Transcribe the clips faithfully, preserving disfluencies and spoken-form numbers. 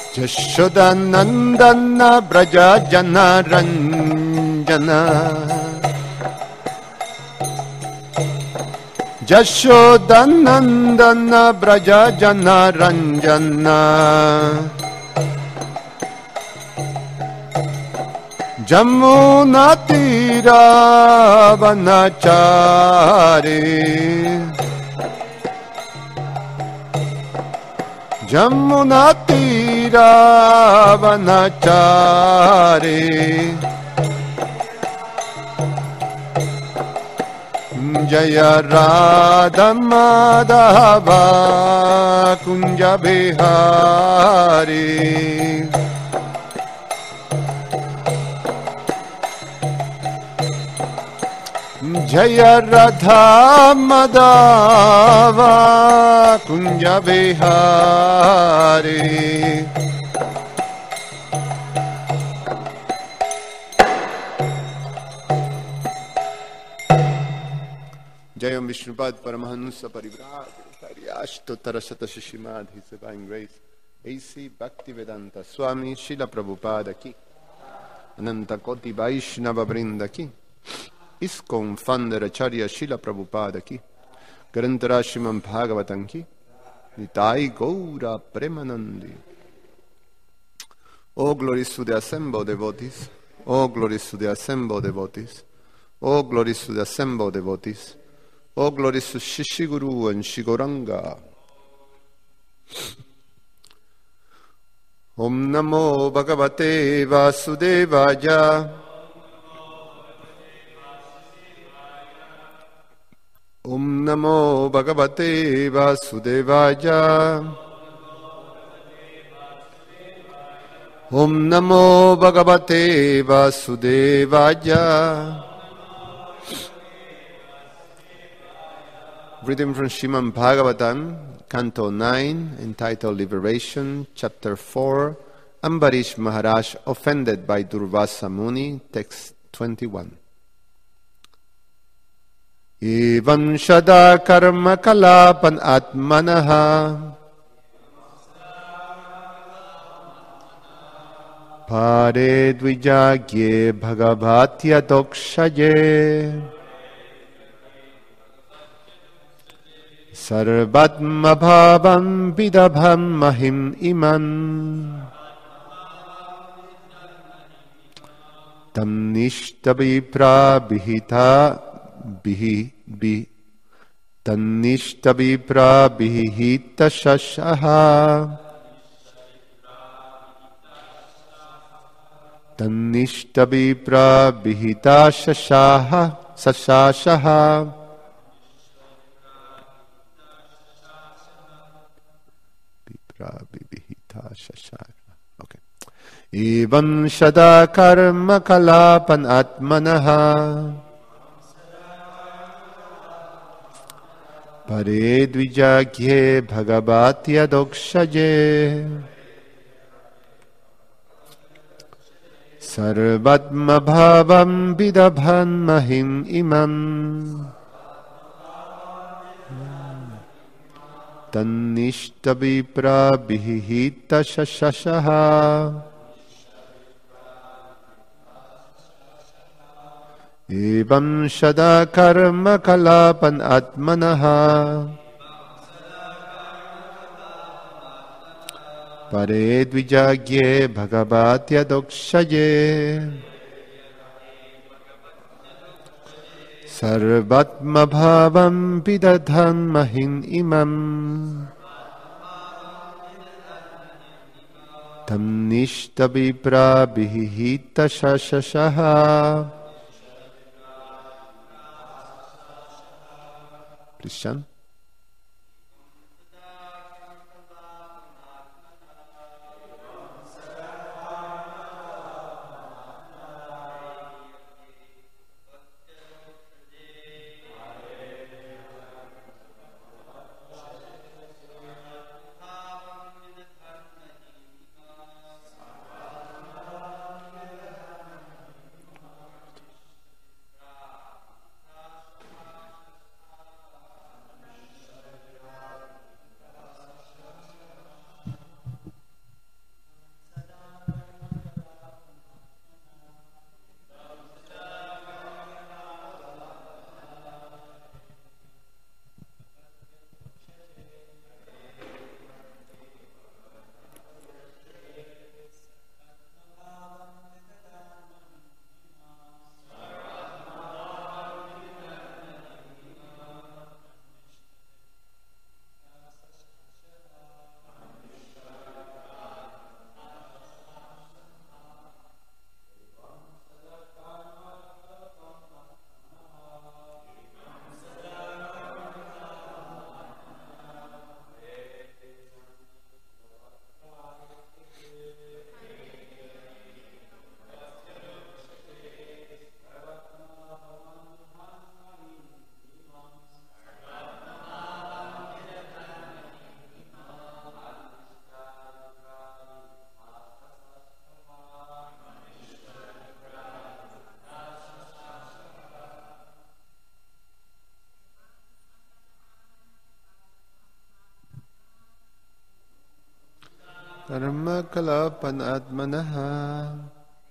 Jashodanandana Braja Jana Ranjana Jashodanandana Braja Jana Ranjana Jamuna Tira Vanachari Jamuna Tira Vanachari Jaya Radha Madhava Kunja Bihari Jaya Radha Madhava Kunja Bihari Jayam Vishnupad Paramahansa Parivraj Hariashtottara Satashishimadhi His Divine Grace A C Bhaktivedanta Swami Srila Prabhupada Ki Ananta Koti Vaishnava Vrinda Ki ISKCON Founder Acharya Srila Prabhupada Ki Grantara Srimad Bhagavatam Ki Nitai Gaura Premanandi. All glories to the assembled devotees. All glories to the assembled devotees. All glories to the assembled devotees. All glories to Shishiguru and Shigoranga. Om Namo Bhagavate Vasudevaya. Om Namo Bhagavate Vasudevaya. Om Namo Bhagavate Vasudevaya. Reading from Srimad Bhagavatam, Canto nine, entitled Liberation, Chapter four, Ambarish Maharaj offended by Durvasa Muni, text twenty-one. Evam shada karma kalapan atmanaha pare dvijagye bhagavatya dokshaye sarvatma bhavam vidabham mahim iman tam nishtabhipra bihita bihi bi tannishtabhipra bihita shashaha tannishtabhipra bihita shashaha sashashaha Bihita shashaha. Okay. Evam shada karma kalapan atmanaha pare dvijagye bhagavatya dokshaye sarvatma bhavam vidabhan mahim imam tannishtabhipra bihita shashaha evam shada karma kalapan atmanaha pare dvijagye bhagavatya dokshaye sarvatma bhavam vidadhan mahin imam tam nishtabhipra bihita shashaha. Christian. Karma kalapan atmanaha.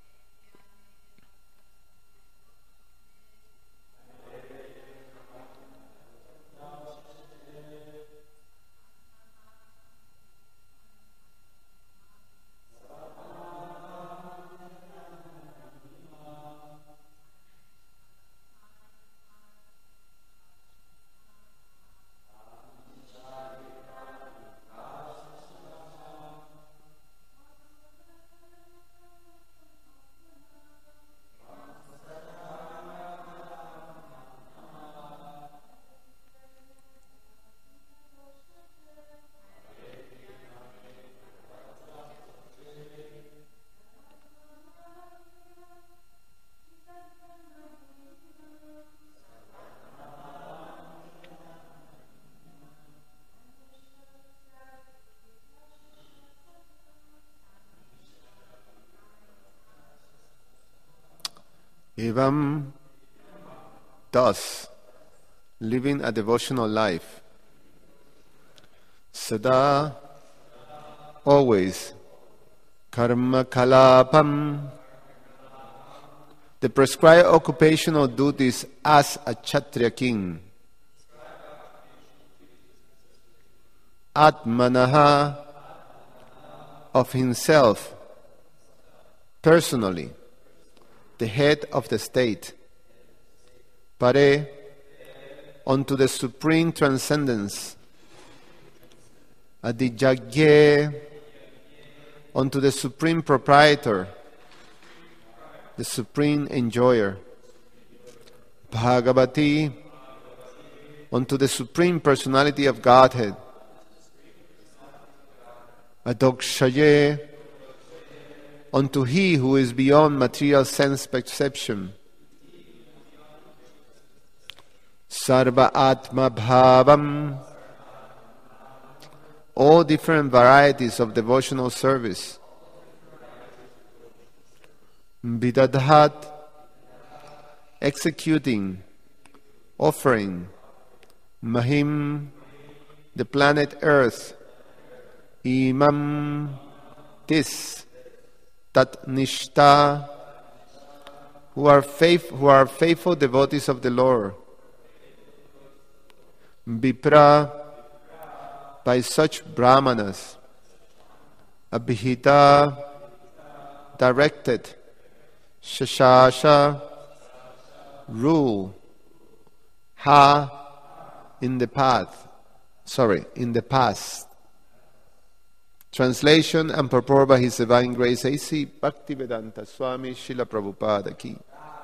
Evam, thus, living a devotional life, sada, always, karma kalapam, the prescribed occupational duties as a Kshatriya king, atmanaha, of himself, personally, the head of the state, pare, unto the supreme transcendence, adijagye, unto the supreme proprietor, the supreme enjoyer, Bhagavati, unto the supreme personality of Godhead, adokshaye, unto he who is beyond material sense perception, sarva atma bhavam, all different varieties of devotional service, vidadhat, executing, offering, mahim, the planet earth, imam, this, tat nishta, who are faith, who are faithful devotees of the Lord, vipra, by such brahmanas, abhita, directed, shashasha, rule, ha, in the path, sorry, in the past. Translation and purport by His Divine Grace A C Bhaktivedanta Swami Srila Prabhupada Ki.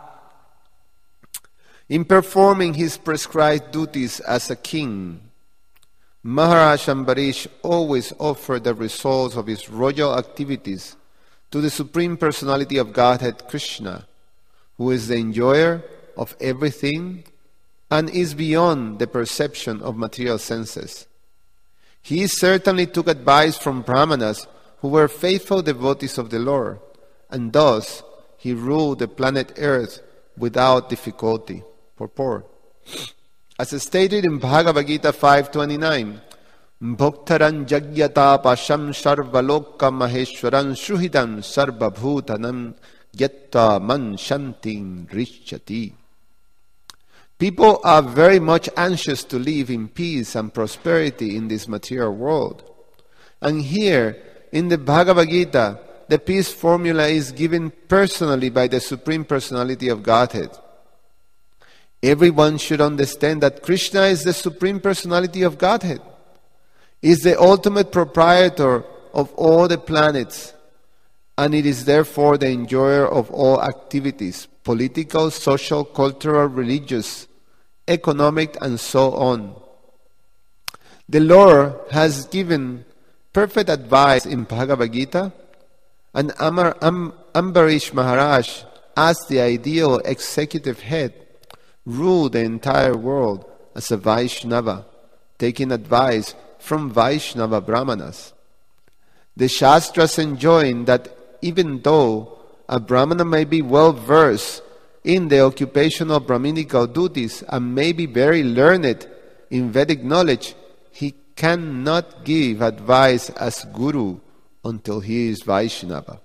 In performing his prescribed duties as a king, Maharaj Ambarish always offered the results of his royal activities to the Supreme Personality of Godhead Krishna, who is the enjoyer of everything and is beyond the perception of material senses. He certainly took advice from brahmanas who were faithful devotees of the Lord, and thus he ruled the planet Earth without difficulty. Purport. As stated in Bhagavad Gita five twenty-nine, Bhoktaran jagyata pasham sarvaloka maheshwaran shuhidam sarvabhutanam yatta man shantin rishyati. People are very much anxious to live in peace and prosperity in this material world. And here, in the Bhagavad Gita, the peace formula is given personally by the Supreme Personality of Godhead. Everyone should understand that Krishna is the Supreme Personality of Godhead, is the ultimate proprietor of all the planets, and it is therefore the enjoyer of all activities, political, social, cultural, religious, economic, and so on. The Lord has given perfect advice in Bhagavad Gita, and Amar, Am, Ambarish Maharaj, as the ideal executive head, ruled the entire world as a Vaishnava, taking advice from Vaishnava Brahmanas. The Shastras enjoin that even though a Brahmana may be well versed in the occupational Brahminical duties and may be very learned in Vedic knowledge, he cannot give advice as Guru until he is Vaishnava.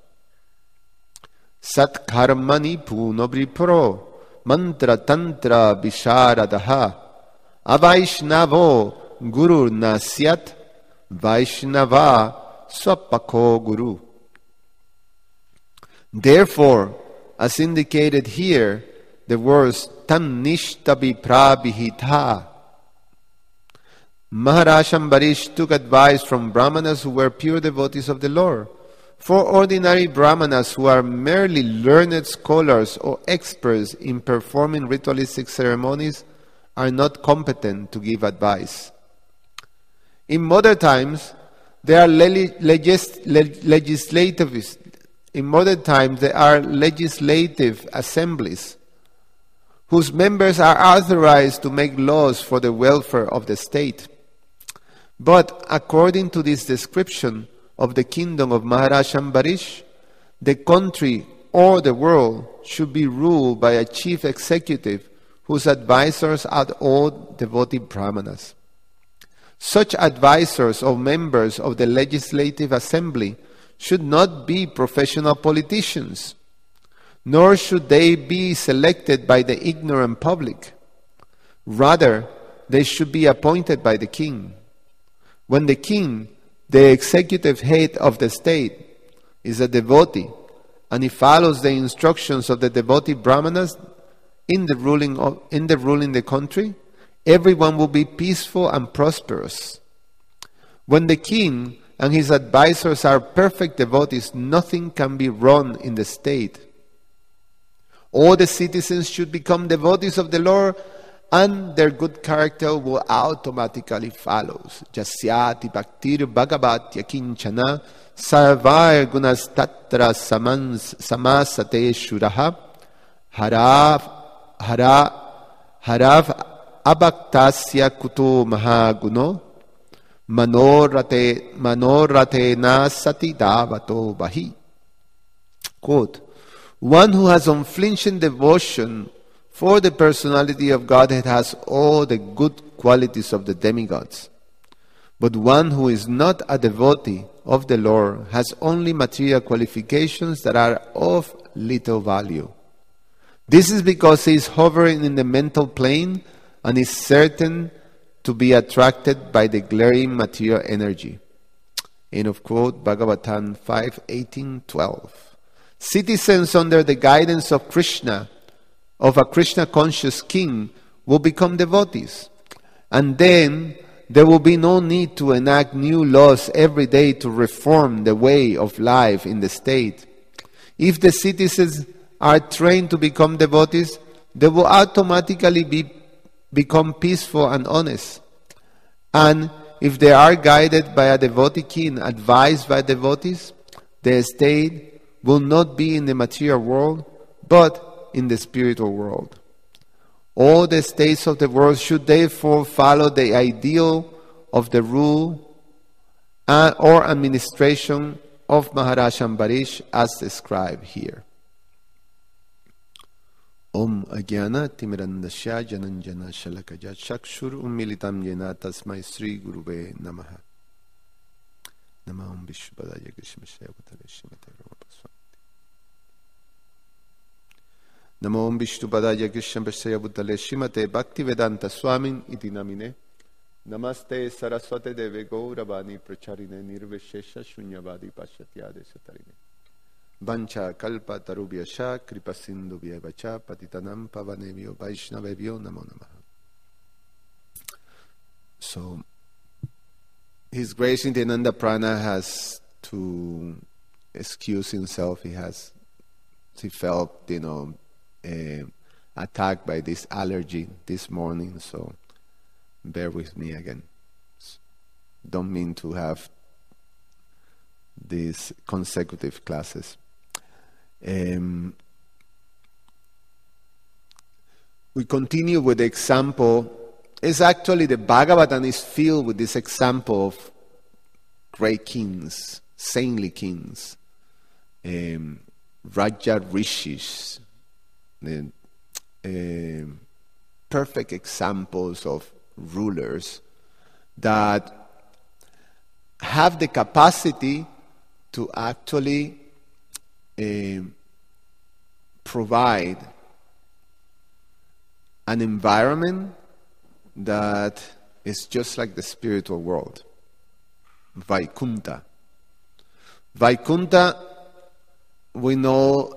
Sat karmani punobri pro mantra tantra visharadaha avaishnavo guru nasyat Vaishnava swapako guru. Therefore, as indicated here, the words tan nishtabi prabhihita. Maharaj Ambarish took advice from Brahmanas who were pure devotees of the Lord. For ordinary Brahmanas who are merely learned scholars or experts in performing ritualistic ceremonies are not competent to give advice. In modern times, there are legis- legislative in modern times there are legislative assemblies whose members are authorized to make laws for the welfare of the state. But according to this description of the kingdom of Maharaj Ambarish, the country or the world should be ruled by a chief executive whose advisors are all devotee brahmanas. Such advisors or members of the legislative assembly should not be professional politicians, nor should they be selected by the ignorant public. Rather, they should be appointed by the king. When the king, the executive head of the state, is a devotee, and he follows the instructions of the devotee brahmanas in the ruling of, in the ruling the country, everyone will be peaceful and prosperous. When the king and his advisors are perfect devotees, nothing can be wrong in the state. All the citizens should become devotees of the Lord, and their good character will automatically follow. Jasyati bhaktir bhagavatya kinchana sarvar gunas tatra samasate shuraha harav hara harav abhaktasya kuto mahaguno manorate manorate na sati davato bahi. Quote, one who has unflinching devotion for the personality of Godhead has all the good qualities of the demigods. But one who is not a devotee of the Lord has only material qualifications that are of little value. This is because he is hovering in the mental plane and is certain to be attracted by the glaring material energy. End of quote, Bhagavatam five, eighteen, twelve. Citizens under the guidance of Krishna, of a Krishna-conscious king, will become devotees. And then there will be no need to enact new laws every day to reform the way of life in the state. If the citizens are trained to become devotees, they will automatically be, become peaceful and honest. And if they are guided by a devotee king, advised by devotees, the state will not be in the material world, but in the spiritual world. All the states of the world should therefore follow the ideal of the rule uh, or administration of Maharaj Ambarish as described here. Om Ajnana Timirandasya Jananjana Shalakaja Chakshur Ummilitam Yena Tasmai Sri Guruve Namaha. Namaham Vishwadaya Krishmashaya Bhutale Shrimate Ramapaswami. Namo Om Vishnupadaya Krishna Prasaya Bhutale Shrimate Bhaktivedanta Swamin Iti Namine Namaste Saraswate Deve Gauravani Pracharine Nirveshesha Shunyavadi Pashatyade Satarine Vancha Kalpa Tarubhyasha Kripa Sindhu Vyevacha Patitanam Pavanevyo Vaishnavevyo Namo Namaha. So, His Grace Nityananda Prana has to excuse himself. He has, he felt, you know, Uh, attacked by this allergy this morning, so bear with me again. Don't mean to have these consecutive classes. Um, we continue with the example. It's actually the Bhagavatam is filled with this example of great kings, saintly kings, um, Raja Rishis, the uh, perfect examples of rulers that have the capacity to actually uh, provide an environment that is just like the spiritual world. Vaikunta. Vaikunta, we know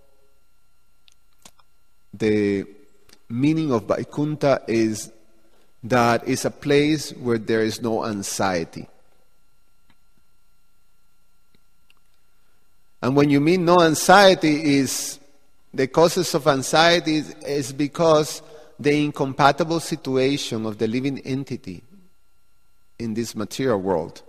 the meaning of Vaikunta is that it's a place where there is no anxiety. And when you mean no anxiety, is the causes of anxiety is, is because the incompatible situation of the living entity in this material world.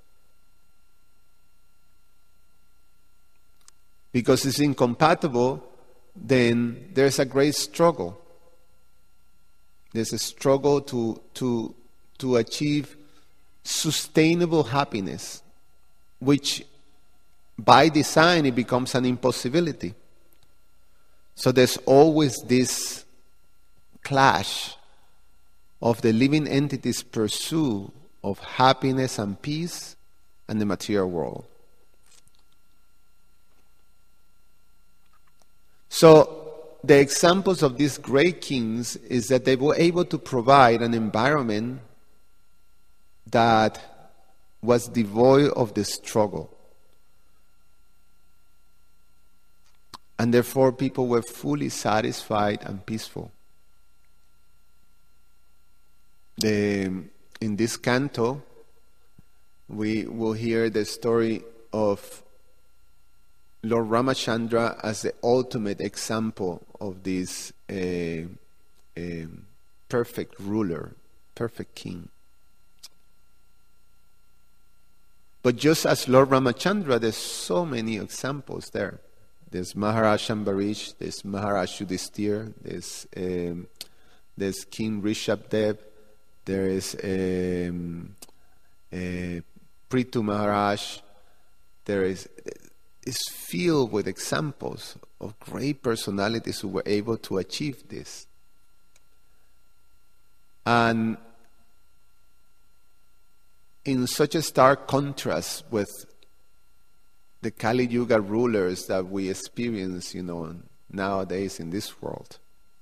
Because it's incompatible, then there's a great struggle. There's a struggle to, to, to achieve sustainable happiness, which by design it becomes an impossibility. So there's always this clash of the living entity's pursuit of happiness and peace and the material world. So the examples of these great kings is that they were able to provide an environment that was devoid of the struggle. And therefore people were fully satisfied and peaceful. The, in this canto, we will hear the story of Lord Ramachandra as the ultimate example of this uh, uh, perfect ruler, perfect king. But just as Lord Ramachandra, there's so many examples there. There's Maharaj Ambarish, there's Maharaj Yudhisthira, there's, um, there's King Rishabdev, there is um, uh, Prithu Maharaj, there is... is filled with examples of great personalities who were able to achieve this. And in such a stark contrast with the Kali Yuga rulers that we experience, you know, nowadays in this world.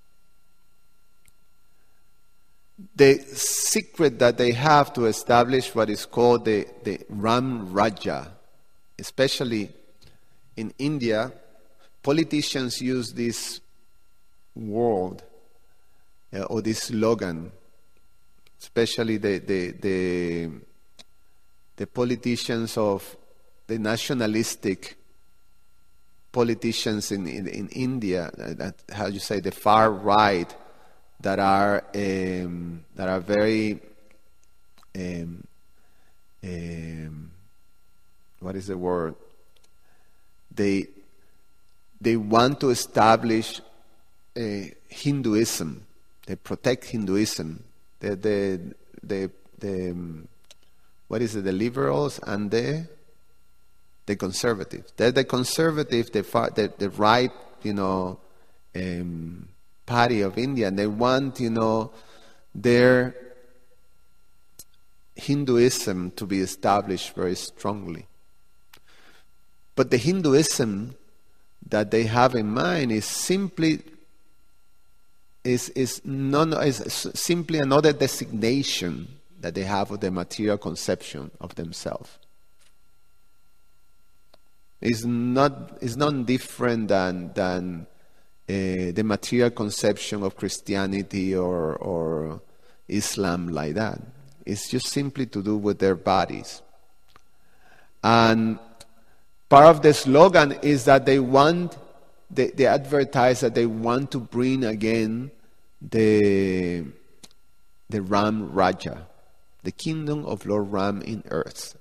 The secret that they have to establish what is called the, the Ram Raja, especially in India, politicians use this word uh, or this slogan, especially the, the the the politicians of the nationalistic politicians in in, in India, uh, that, how you say, the far right, that are um, that are very um, um, what is the word? They they want to establish uh, Hinduism. They protect Hinduism. The the the, the um, what is it? The liberals and the the conservatives. They're the conservative, the far, the, the right, you know, um, party of India. And they want, you know, their Hinduism to be established very strongly. But the Hinduism that they have in mind is simply is is non is simply another designation that they have of the material conception of themselves. It's not it's not different than than uh, the material conception of Christianity or or Islam like that. It's just simply to do with their bodies. And part of the slogan is that they want, they, they advertise that they want to bring again the, the Ram Raja, the kingdom of Lord Ram in earth.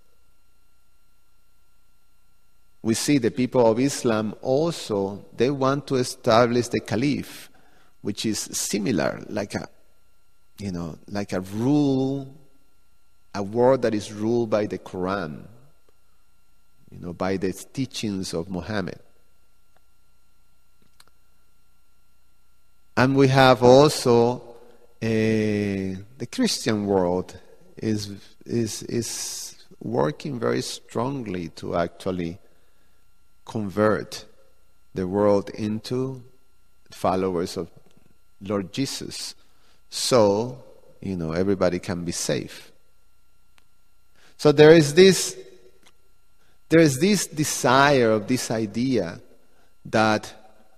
We see the people of Islam also, they want to establish the Caliph, which is similar, like a, you know, like a rule, a world that is ruled by the Quran, you know, by the teachings of Muhammad. And we have also uh, the Christian world is is is working very strongly to actually convert the world into followers of Lord Jesus, so, you know, everybody can be safe. So there is this, there is this desire of this idea that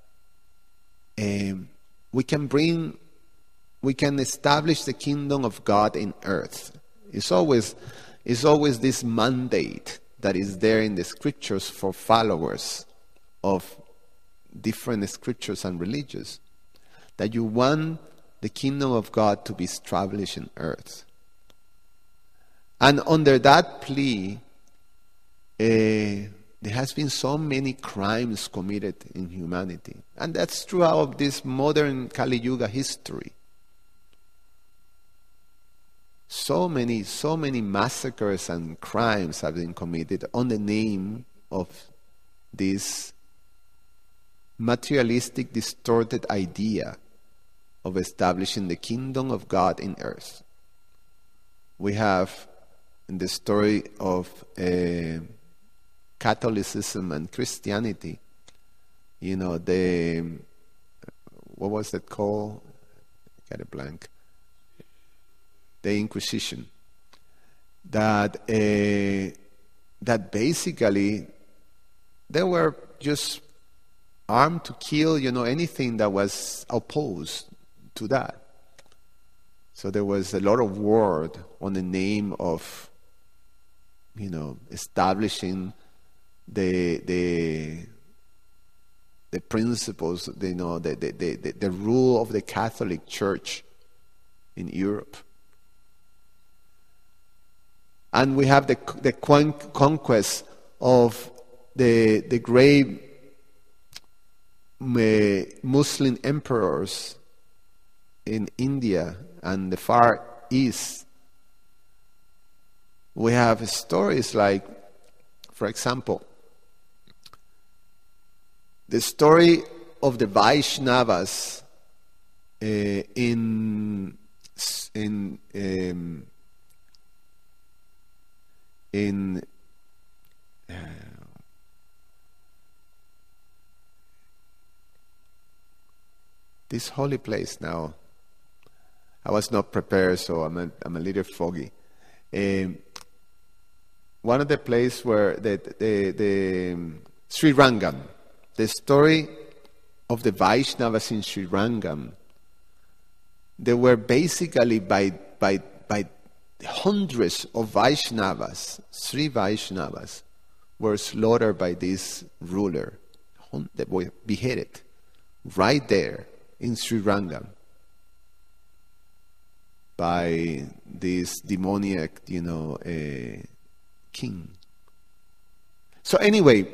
um, we can bring, we can establish the kingdom of God in earth. It's always, it's always this mandate that is there in the scriptures for followers of different scriptures and religions, that you want the kingdom of God to be established in earth. And under that plea, uh, there has been so many crimes committed in humanity. And that's throughout this modern Kali Yuga history. So many, so many massacres and crimes have been committed on the name of this materialistic, distorted idea of establishing the kingdom of God in earth. We have in the story of uh, Catholicism and Christianity, you know, the, what was it called? I got a blank. The Inquisition. That, uh, that basically they were just armed to kill, you know, anything that was opposed to that. So there was a lot of war on the name of, you know, establishing the the the principles, you know, the the the, the rule of the Catholic Church in Europe. And we have the the conquest of the the great Muslim emperors in India and the Far East. We have stories like, for example, the story of the Vaishnavas uh, in in um, in uh, this holy place now. I was not prepared, so I'm a, I'm a little foggy. Um, one of the places where the, the, the um, Sri Rangam, the story of the Vaishnavas in Sri Rangam, they were basically by, by, by hundreds of Vaishnavas, Sri Vaishnavas, were slaughtered by this ruler. They were beheaded right there in Sri Rangam by this demoniac, you know, uh, king. So anyway,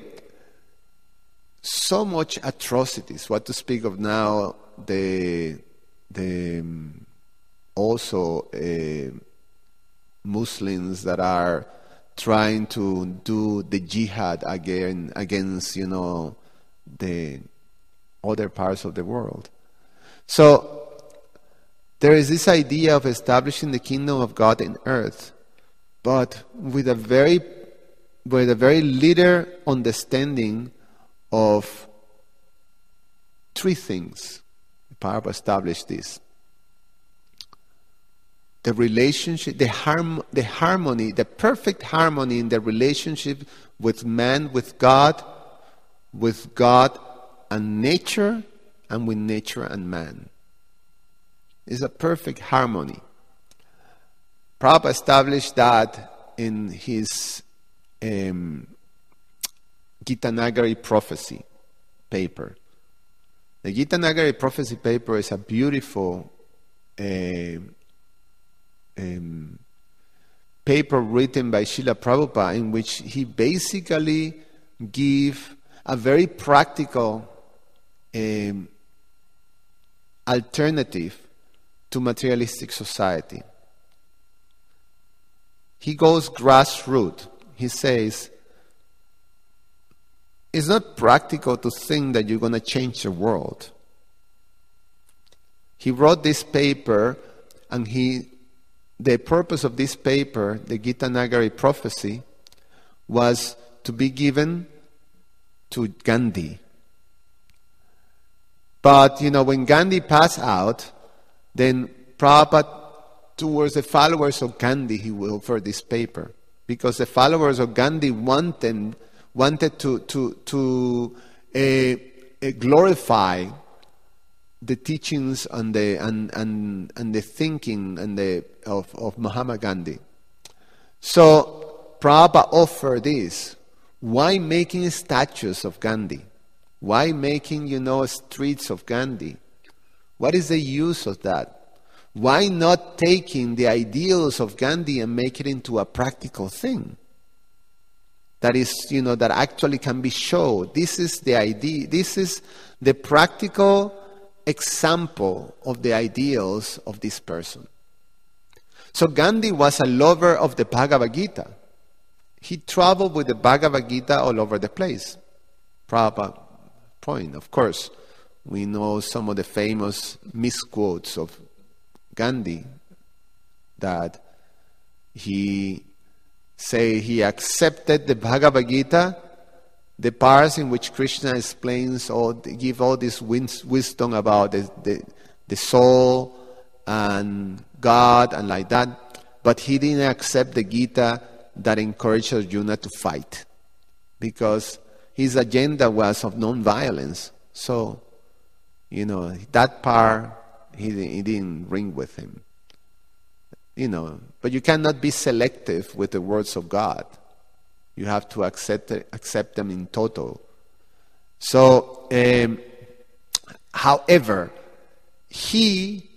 so much atrocities. What to speak of now? The the um, also uh, Muslims that are trying to do the jihad again against, you know, the other parts of the world. So there is this idea of establishing the kingdom of God in earth, but with a very, with a very little understanding of three things. The Bible established this: the relationship, the harm, the harmony, the perfect harmony in the relationship with man, with God, with God and nature, and with nature and man. Is a perfect harmony. Prabhupada established that in his um, Gitanagari Prophecy paper. The Gitanagari Prophecy paper is a beautiful uh, um, paper written by Srila Prabhupada, in which he basically gives a very practical um, alternative to materialistic society. He goes grassroots. He says, it's not practical to think that you're going to change the world. He wrote this paper, and he, the purpose of this paper, the Gitanagari Prophecy, was to be given to Gandhi. But, you know, when Gandhi passed out, then Prabhupada, towards the followers of Gandhi, he will offer this paper. Because the followers of Gandhi wanted, wanted to, to, to uh, uh, glorify the teachings and the, and, and, and the thinking and the, of, of Mahatma Gandhi. So Prabhupada offered this. Why making statues of Gandhi? Why making, you know, streets of Gandhi? What is the use of that? Why not taking the ideals of Gandhi and make it into a practical thing? That is, you know, that actually can be shown. This is the idea, this is the practical example of the ideals of this person. So Gandhi was a lover of the Bhagavad Gita. He traveled with the Bhagavad Gita all over the place. Prabhupada point, of course. We know some of the famous misquotes of Gandhi, that he say he accepted the Bhagavad Gita, the parts in which Krishna explains or give all this wisdom about the, the, the soul and God and like that, but he didn't accept the Gita that encouraged Arjuna to fight, because his agenda was of non-violence. So, you know, that part he, he didn't ring with him. You know, but you cannot be selective with the words of God. You have to accept accept them in total. So, um, however, he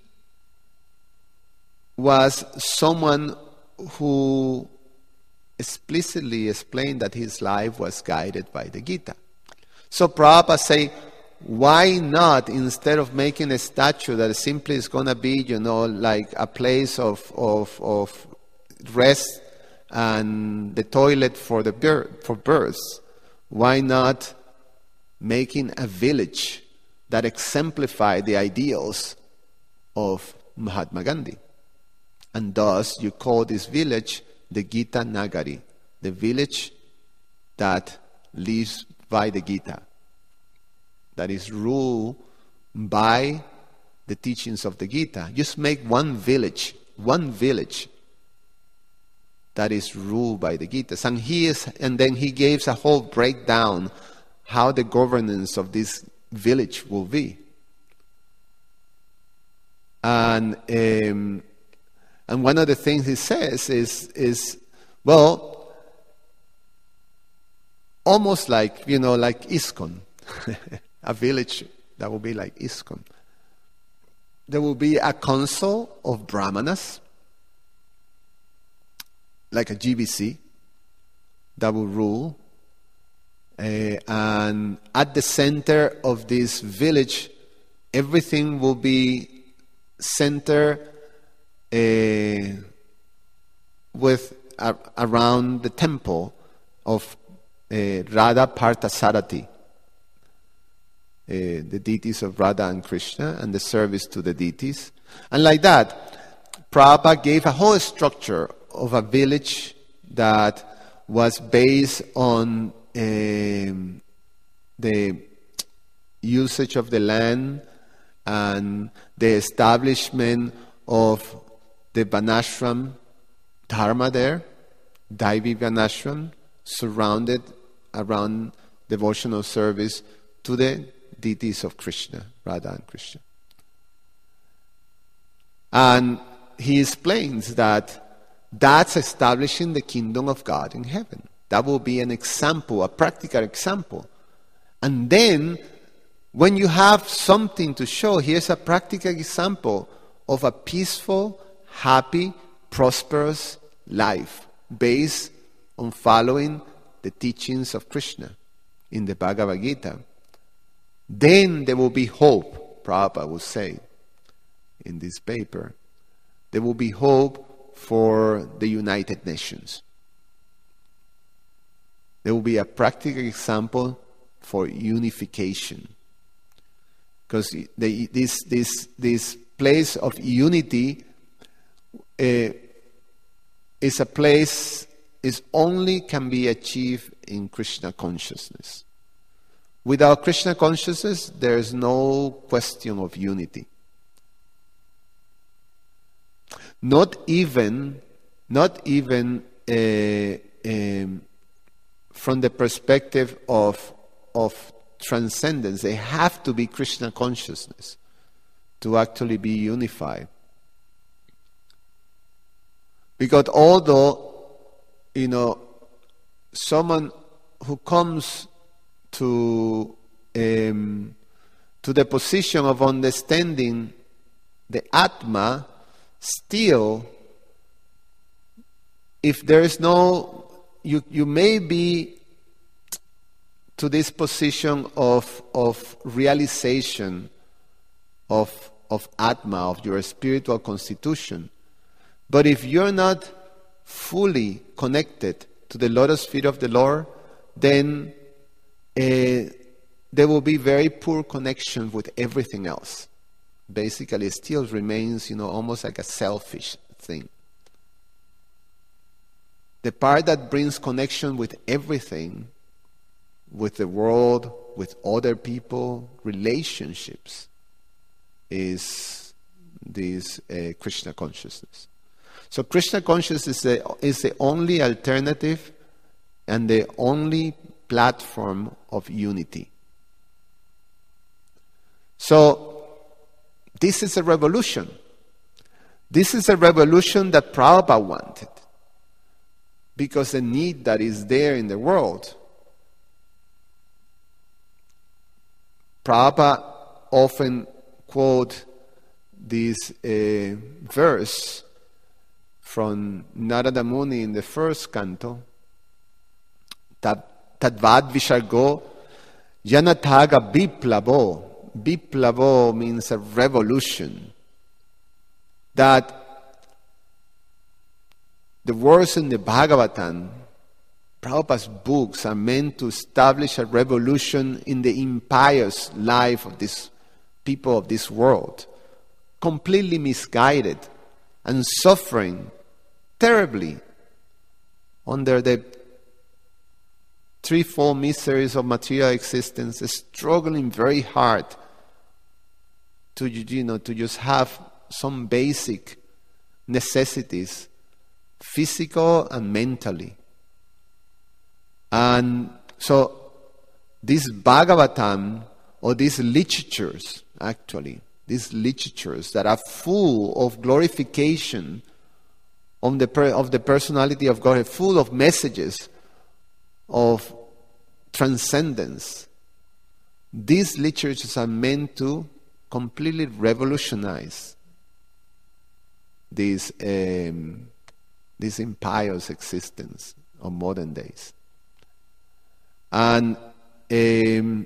was someone who explicitly explained that his life was guided by the Gita. So Prabhupada say, why not, instead of making a statue that simply is going to be, you know, like a place of, of, of rest and the toilet for the bir- for birds, why not making a village that exemplify the ideals of Mahatma Gandhi? And thus you call this village the Gita Nagari, the village that lives by the Gita, that is ruled by the teachings of the Gita. Just make one village, one village that is ruled by the Gita. And he is, and then he gives a whole breakdown how the governance of this village will be. And um, and one of the things he says is is well, almost like, you know, like ISKCON. A village that will be like ISKCON. There will be a council of brahmanas, like a G B C, that will rule. Uh, and at the center of this village, everything will be centered uh, with uh, around the temple of uh, Radha Parthasarathi. Uh, the deities of Radha and Krishna, and the service to the deities. And like that, Prabhupada gave a whole structure of a village that was based on um, the usage of the land and the establishment of the Vanashram Dharma there, Daivi Vanashram, surrounded around devotional service to the deities of Krishna, Radha and Krishna. And he explains that that's establishing the kingdom of God in heaven. That will be an example, a practical example. And then, when you have something to show, here's a practical example of a peaceful, happy, prosperous life based on following the teachings of Krishna in the Bhagavad Gita. Then there will be hope, Prabhupada will say in this paper. There will be hope for the United Nations. There will be a practical example for unification. Because the, this, this, this place of unity uh, is a place, is only can be achieved in Krishna consciousness. Without Krishna consciousness, there is no question of unity. Not even, not even uh, um, from the perspective of of transcendence. They have to be Krishna consciousness to actually be unified. Because although, you know, someone who comes to um, to the position of understanding the Atma, still, if there is no, you you may be to this position of of realization of of Atma, of your spiritual constitution. But if you're not fully connected to the lotus feet of the Lord, then uh, there will be very poor connection with everything else. Basically, it still remains, you know, almost like a selfish thing. The part that brings connection with everything, with the world, with other people, relationships, is this uh, Krishna consciousness. So Krishna consciousness is the, is the only alternative and the only platform of unity. So this is a revolution. This is a revolution that Prabhupada wanted, because the need that is there in the world. Prabhupada often quote this uh, verse from Narada Muni in the first canto, Tadvad Vishargo Janataga Biplavo. Biplavo means a revolution. That the words in the Bhagavatam, Prabhupada's books, are meant to establish a revolution in the impious life of these people of this world, completely misguided and suffering terribly under the threefold miseries of material existence, struggling very hard to, you know, to just have some basic necessities, physical and mentally. And so this Bhagavatam, or these literatures, actually, these literatures that are full of glorification on the per, of the personality of God, full of messages of transcendence. These literatures are meant to completely revolutionize this um, this impious existence of modern days. And um,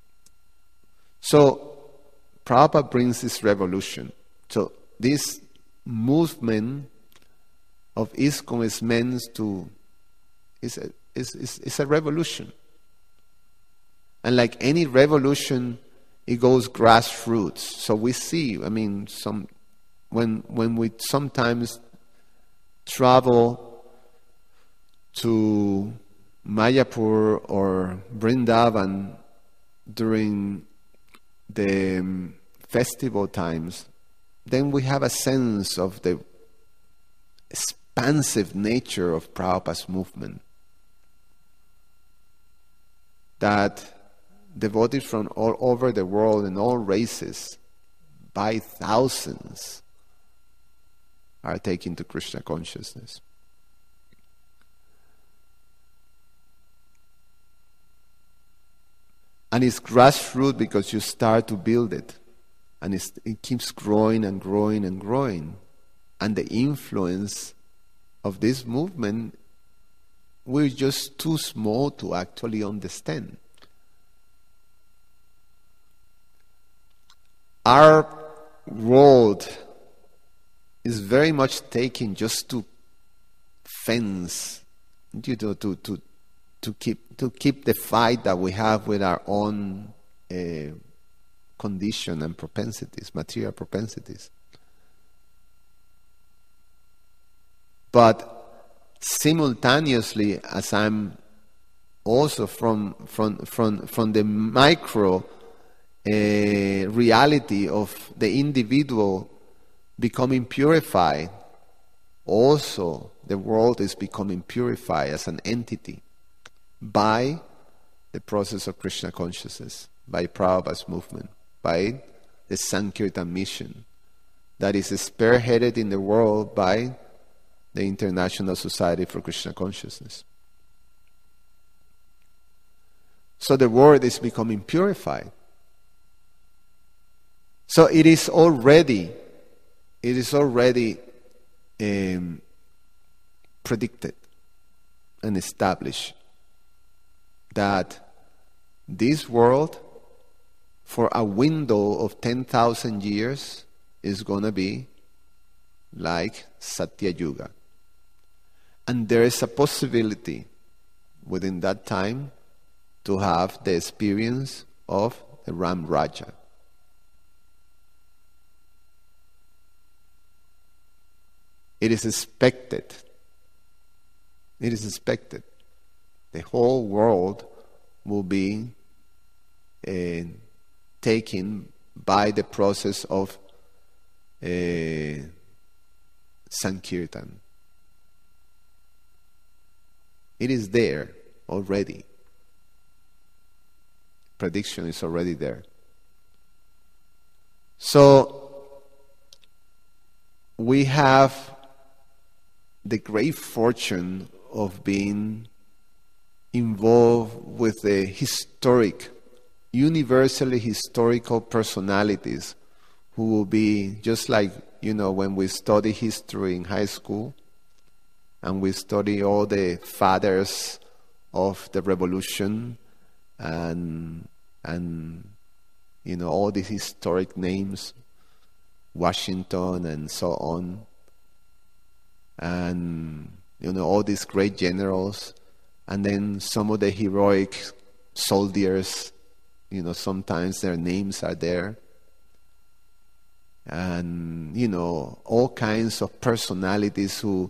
so Prabhupada brings this revolution. So this movement of ISKCON is meant to, is a, is, is, is a revolution. And like any revolution, it goes grassroots. So we see, I mean, some when when we sometimes travel to Mayapur or Vrindavan during the um, festival times, then we have a sense of the expansive nature of Prabhupada's movement. That devotees from all over the world and all races, by thousands, are taken to Krishna consciousness. And it's grassroots because you start to build it. And it's, it keeps growing and growing and growing. And the influence of this movement, we're just too small to actually understand. Our world is very much taken just to fence, you know, to to to keep to keep the fight that we have with our own uh, condition and propensities, material propensities. But simultaneously, as I'm also from from from from the micro uh, reality of the individual becoming purified, also the world is becoming purified as an entity by the process of Krishna consciousness, by Prabhupada's movement, by the Sankirtan mission that is spearheaded in the world by the International Society for Krishna Consciousness. So the world is becoming purified. So it is already, it is already um, predicted and established that this world, for a window of ten thousand years, is going to be like Satya Yuga. And there is a possibility within that time to have the experience of the Ram Raja. It is expected. It is expected. The whole world will be uh, taken by the process of uh, Sankirtan. It is there already. Prediction is already there. So we have the great fortune of being involved with the historic, universally historical personalities who will be just like, you know, when we study history in high school and we study all the fathers of the revolution and, and you know, all these historic names, Washington and so on, and, you know, all these great generals, and then some of the heroic soldiers, you know, sometimes their names are there. And, you know, all kinds of personalities who,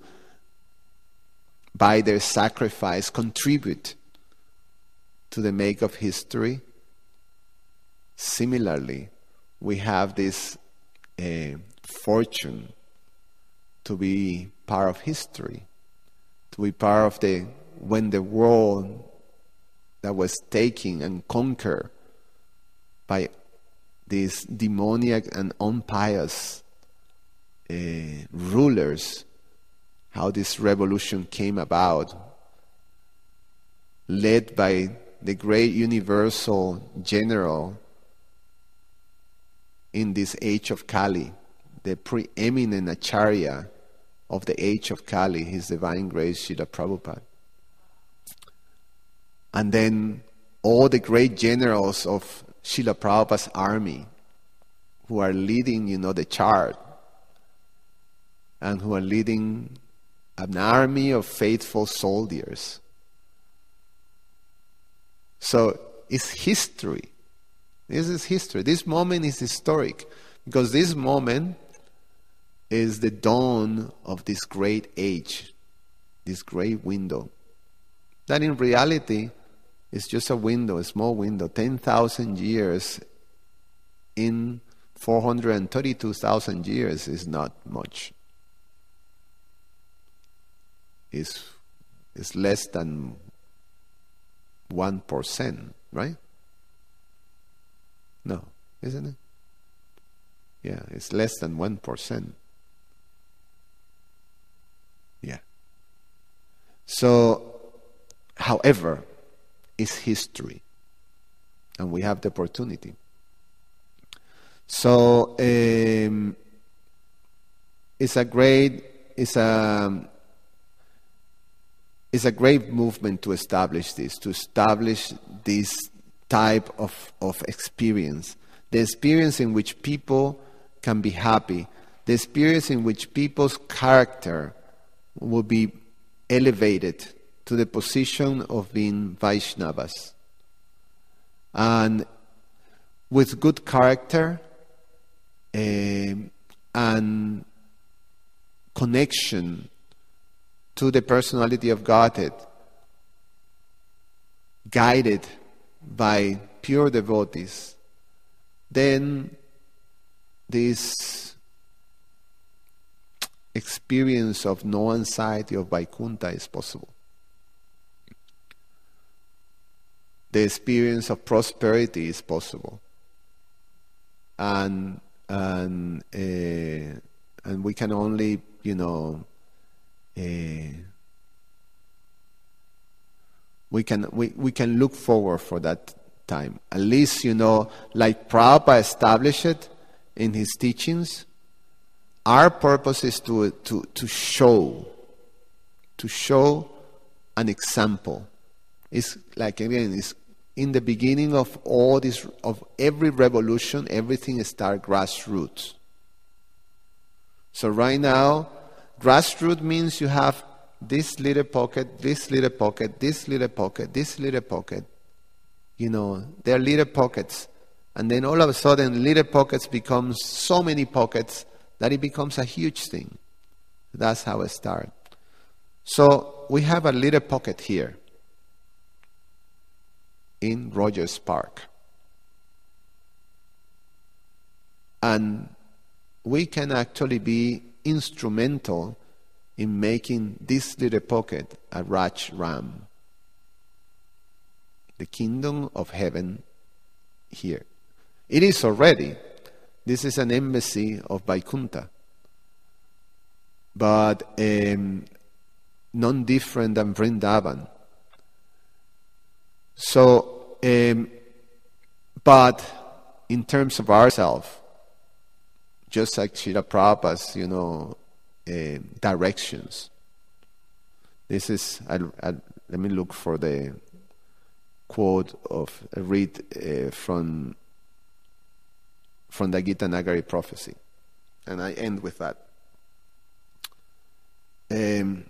by their sacrifice, contribute to the make of history. Similarly, we have this uh, fortune to be part of history, to be part of the, when the world that was taken and conquered by these demoniac and impious uh, rulers, how this revolution came about, led by the great universal general in this age of Kali, the preeminent acharya of the age of Kali, His Divine Grace Srila Prabhupada. And then all the great generals of Srila Prabhupada's army who are leading, you know, the chart and who are leading an army of faithful soldiers. So it's history. This is history. This moment is historic because this moment is the dawn of this great age, this great window. That in reality is just a window, a small window, ten thousand years in four hundred thirty-two thousand years is not much. It's, it's less than one percent, right? No, isn't it? Yeah, it's less than one percent. Yeah. So, however, it's history. And we have the opportunity. So, um, it's a great, it's a, it's a great movement to establish this, to establish this type of, of experience. The experience in which people can be happy. The experience in which people's character will be elevated to the position of being Vaishnavas. And with good character uh, and connection to the personality of Godhead, guided by pure devotees, then this experience of no anxiety of Vaikuntha is possible. The experience of prosperity is possible. And and uh, and we can only, you know, uh, we can we, we can look forward for that time. At least, you know, like Prabhupada established it in his teachings, our purpose is to to to show, to show an example. It's like, again, it's in the beginning of all this, of every revolution, everything starts grassroots. So right now, grassroots means you have this little pocket, this little pocket, this little pocket, this little pocket. You know, they're little pockets. And then all of a sudden, little pockets become so many pockets that it becomes a huge thing. That's how it starts. So we have a little pocket here in Rogers Park. And we can actually be instrumental in making this little pocket a Raj Ram, the kingdom of heaven here. It is already. This is an embassy of Vaikuntha, but um, non different than Vrindavan. So, um, but in terms of ourselves, just like Srila Prabhupada's, you know, uh, directions. This is, I'll, I'll, let me look for the quote of, uh, read uh, from, from the Gita Nagari prophecy. And I end with that. Um,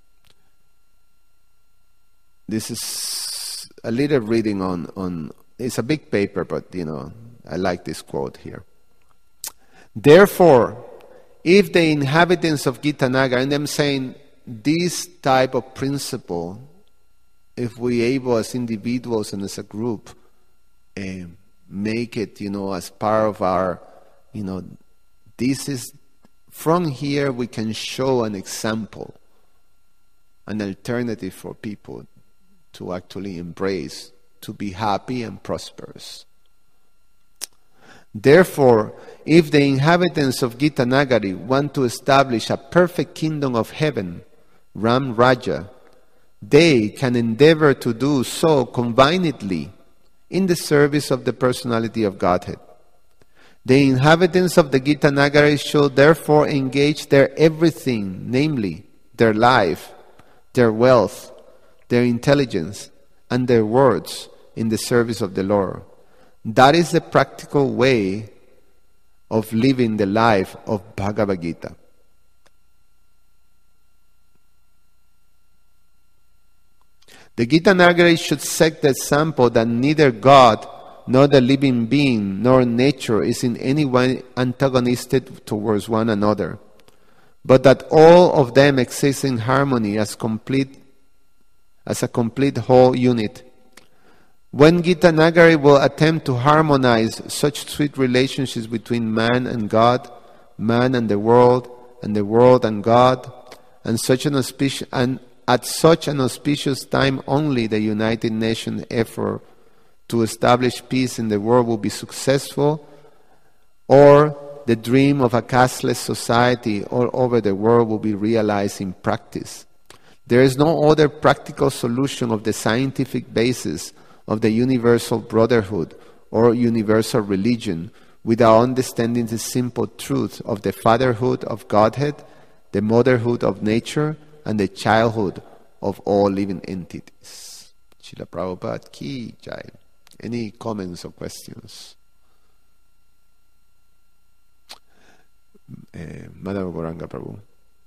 this is a little reading on, on, it's a big paper, but, you know, I like this quote here. Therefore, if the inhabitants of Gita Nagar, and I'm saying this type of principle, if we able as individuals and as a group, uh, make it, you know, as part of our, you know, this is, from here we can show an example, an alternative for people to actually embrace, to be happy and prosperous. Therefore, if the inhabitants of Gita Nagari want to establish a perfect kingdom of heaven, Ram Raja, they can endeavor to do so combinedly in the service of the personality of Godhead. The inhabitants of the Gita Nagari should therefore engage their everything, namely their life, their wealth, their intelligence, and their words in the service of the Lord. That is the practical way of living the life of Bhagavad Gita. The Gita Nagari should set the example that neither God, nor the living being, nor nature is in any way antagonistic towards one another, but that all of them exist in harmony as complete, as a complete whole unit. When Gita Nagari will attempt to harmonize such sweet relationships between man and God, man and the world, and the world and God, and such an auspicious, and at such an auspicious time only the United Nations effort to establish peace in the world will be successful, or the dream of a casteless society all over the world will be realized in practice. There is no other practical solution of the scientific basis of the universal brotherhood or universal religion without understanding the simple truth of the fatherhood of Godhead, the motherhood of nature, and the childhood of all living entities. Srila Prabhupada Ki Jai. Any comments or questions? Uh, Madhava Gauranga Prabhu.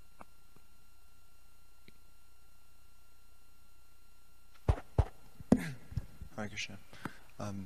Hare Krishna. Um,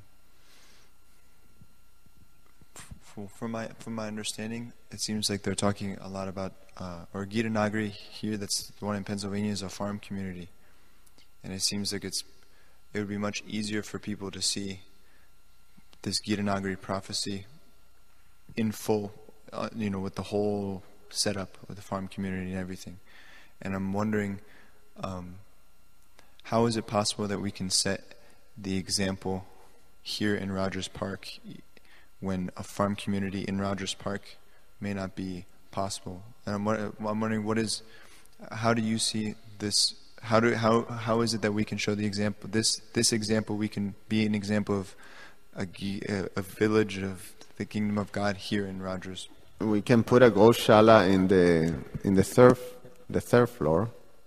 f- from my from my understanding, it seems like they're talking a lot about, uh, or Gita Nagari here. That's the one in Pennsylvania, is a farm community, and it seems like it's it would be much easier for people to see this Gitanagari prophecy in full, uh, you know, with the whole setup with the farm community and everything. And I'm wondering, um, how is it possible that we can set the example here in Rogers Park when a farm community in Rogers Park may not be possible? And I'm, I'm wondering, what is, how do you see this? How do how how is it that we can show the example? This this example, we can be an example of a, a village of the kingdom of God here in Rogers. We can put a Goshala in the in the third the third floor.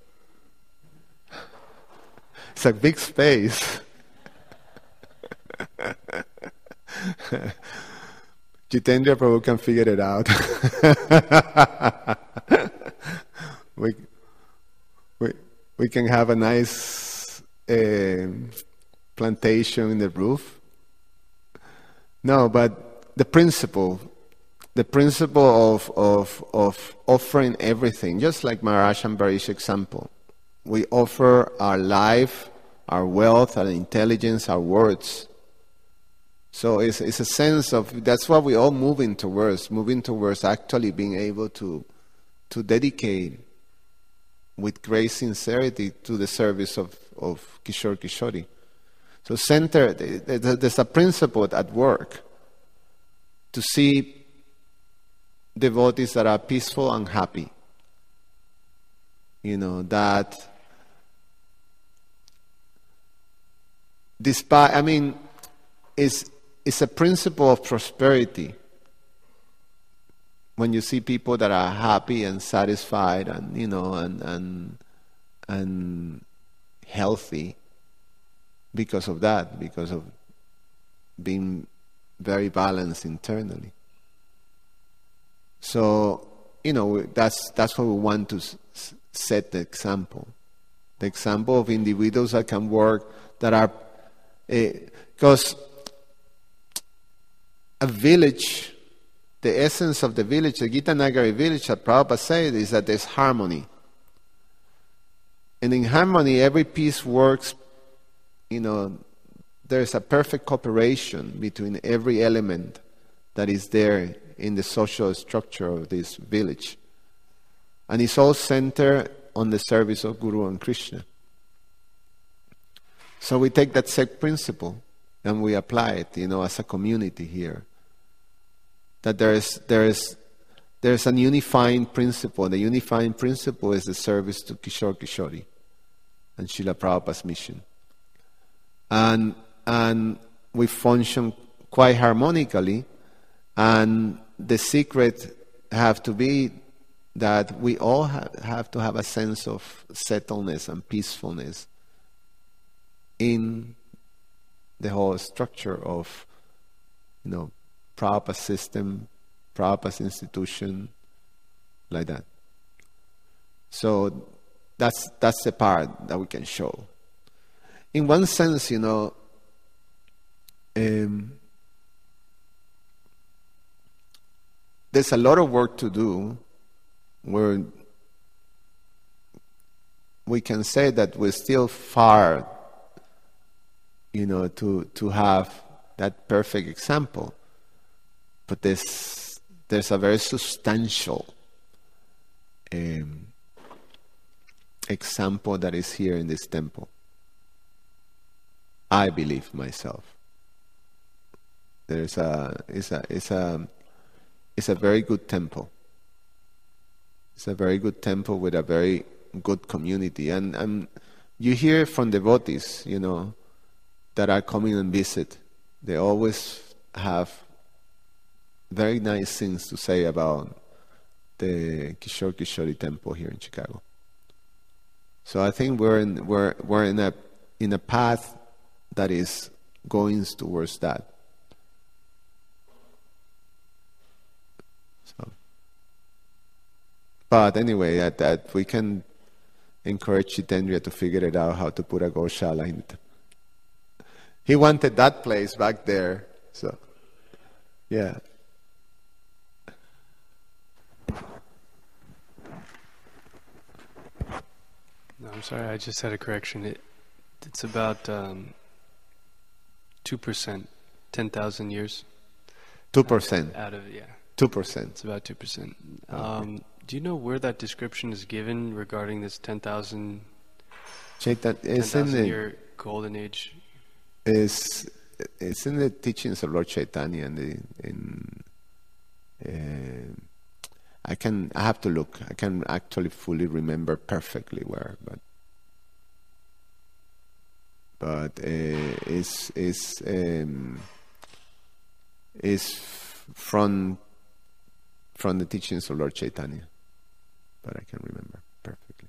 It's a big space. Jitendra Prabhu can figure it out. we we we can have a nice uh, plantation in the roof. No, but the principle, the principle of, of, of offering everything, just like Maharaj Ambarish example. We offer our life, our wealth, our intelligence, our words. So it's, it's a sense of, that's what we all moving towards, moving towards actually being able to, to dedicate with great sincerity to the service of, of Kishore Kishori. So center, there's a principle at work to see devotees that are peaceful and happy. You know, that despite, I mean, it's, it's a principle of prosperity. When you see people that are happy and satisfied and, you know, and, and, and healthy, because of that, because of being very balanced internally. So, you know, that's that's what we want to s- set the example. The example of individuals that can work, that are, because uh, a village, the essence of the village, the Gitanagari village that Prabhupada said, is that there's harmony. And in harmony, every piece works. You know, there's a perfect cooperation between every element that is there in the social structure of this village. And it's all centered on the service of Guru and Krishna. So we take that same principle and we apply it, you know, as a community here. That there is, there is, there's an unifying principle. The unifying principle is the service to Kishore Kishori and Srila Prabhupada's mission. And and we function quite harmonically, and the secret have to be that we all have, have to have a sense of settledness and peacefulness in the whole structure of, you know, Prabhupada system, Prabhupada's institution, like that. So that's that's the part that we can show. In one sense, you know, um, there's a lot of work to do where we can say that we're still far, you know, to, to have that perfect example. But there's, there's a very substantial um, example that is here in this temple. I believe myself. There's a it's a it's a it's a very good temple. It's a very good temple with a very good community, and and you hear from devotees, you know, that are coming and visit. They always have very nice things to say about the Kishore Kishori temple here in Chicago. So I think we're in we're we're in a in a path that is going towards that. So, but anyway, at that we can encourage Jitendra to figure it out how to put a Goshala in it. He wanted that place back there, so yeah. No, I'm sorry, I just had a correction. It, It's about um, two percent, ten thousand years. Two percent. Out of, yeah. Two percent. It's about two percent. Okay. Um, do you know where that description is given regarding this ten thousand Chaitan, it's in the, year golden age? it's, it's in the teachings of Lord Chaitanya. In the, in, uh, I can I have to look. I can actually fully remember perfectly where, but but uh, it's it's um, it's from from the teachings of Lord Chaitanya, but I can remember perfectly.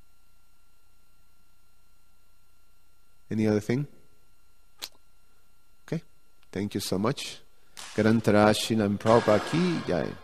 Any other thing? Okay, thank you so much. Grantara Srilam Prabhupada ki jai.